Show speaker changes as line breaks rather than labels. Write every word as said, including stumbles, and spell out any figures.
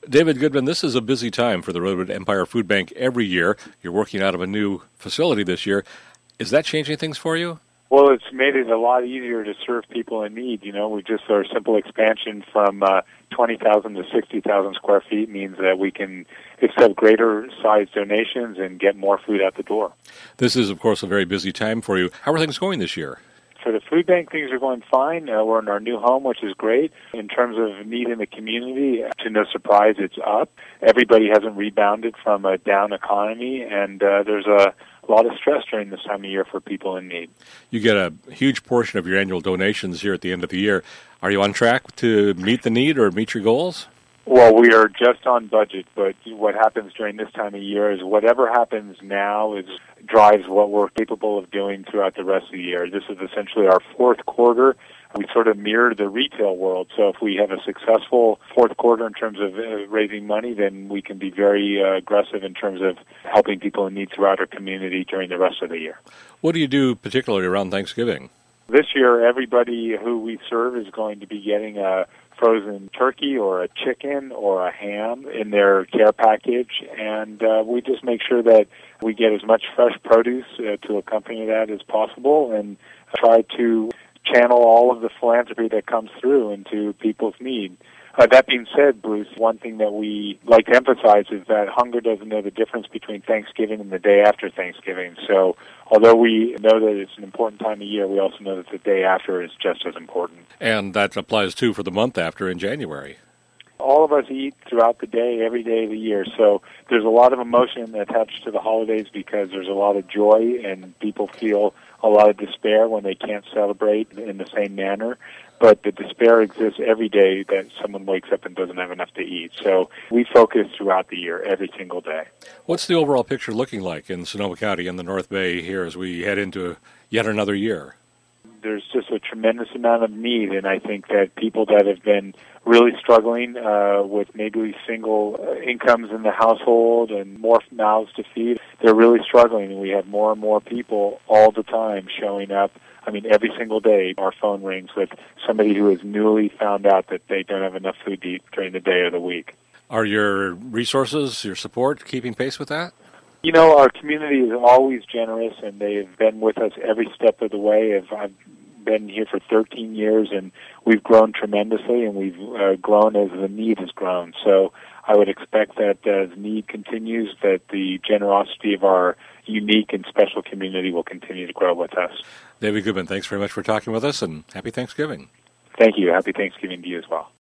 David Goodman, this is a busy time for the Redwood Empire Food Bank every year. You're working out of a new facility this year. Is that changing things for you?
Well, it's made it a lot easier to serve people in need. You know, we just, our simple expansion from uh, twenty thousand to sixty thousand square feet means that we can accept greater size donations and get more food out the door.
This is, of course, a very busy time for you. How are things going this year?
For the food bank, things are going fine. Uh, we're in our new home, which is great. In terms of need in the community, to no surprise, it's up. Everybody hasn't rebounded from a down economy, and uh, there's a lot of stress during this time of year for people in need.
You get a huge portion of your annual donations here at the end of the year. Are you on track to meet the need or meet your goals?
Well, we are just on budget, but what happens during this time of year is whatever happens now is drives what we're capable of doing throughout the rest of the year. This is essentially our fourth quarter. We sort of mirror the retail world. So if we have a successful fourth quarter in terms of uh, raising money, then we can be very uh, aggressive in terms of helping people in need throughout our community during the rest of the year.
What do you do particularly around Thanksgiving?
This year, everybody who we serve is going to be getting a frozen turkey or a chicken or a ham in their care package, and uh, we just make sure that we get as much fresh produce uh, to accompany that as possible and try to channel all of the philanthropy that comes through into people's need. Uh, that being said, Bruce, one thing that we like to emphasize is that hunger doesn't know the difference between Thanksgiving and the day after Thanksgiving. So although we know that it's an important time of year, we also know that the day after is just as important.
And that applies, too, for the month after in January.
All of us eat throughout the day, every day of the year. So there's a lot of emotion attached to the holidays because there's a lot of joy and people feel a lot of despair when they can't celebrate in the same manner. But the despair exists every day that someone wakes up and doesn't have enough to eat. So we focus throughout the year, every single day.
What's the overall picture looking like in Sonoma County and the North Bay here as we head into yet another year?
There's just a tremendous amount of need, and I think that people that have been really struggling uh, with maybe single uh, incomes in the household and more mouths to feed, they're really struggling, and we have more and more people all the time showing up. I mean, every single day our phone rings with somebody who has newly found out that they don't have enough food to eat during the day or the week.
Are your resources, your support, keeping pace with that?
You know, our community is always generous, and they've been with us every step of the way. I've been here for thirteen years, and we've grown tremendously, and we've uh, grown as the need has grown. So I would expect that as need continues, that the generosity of our unique and special community will continue to grow with us.
David Goodman, thanks very much for talking with us, and happy Thanksgiving.
Thank you. Happy Thanksgiving to you as well.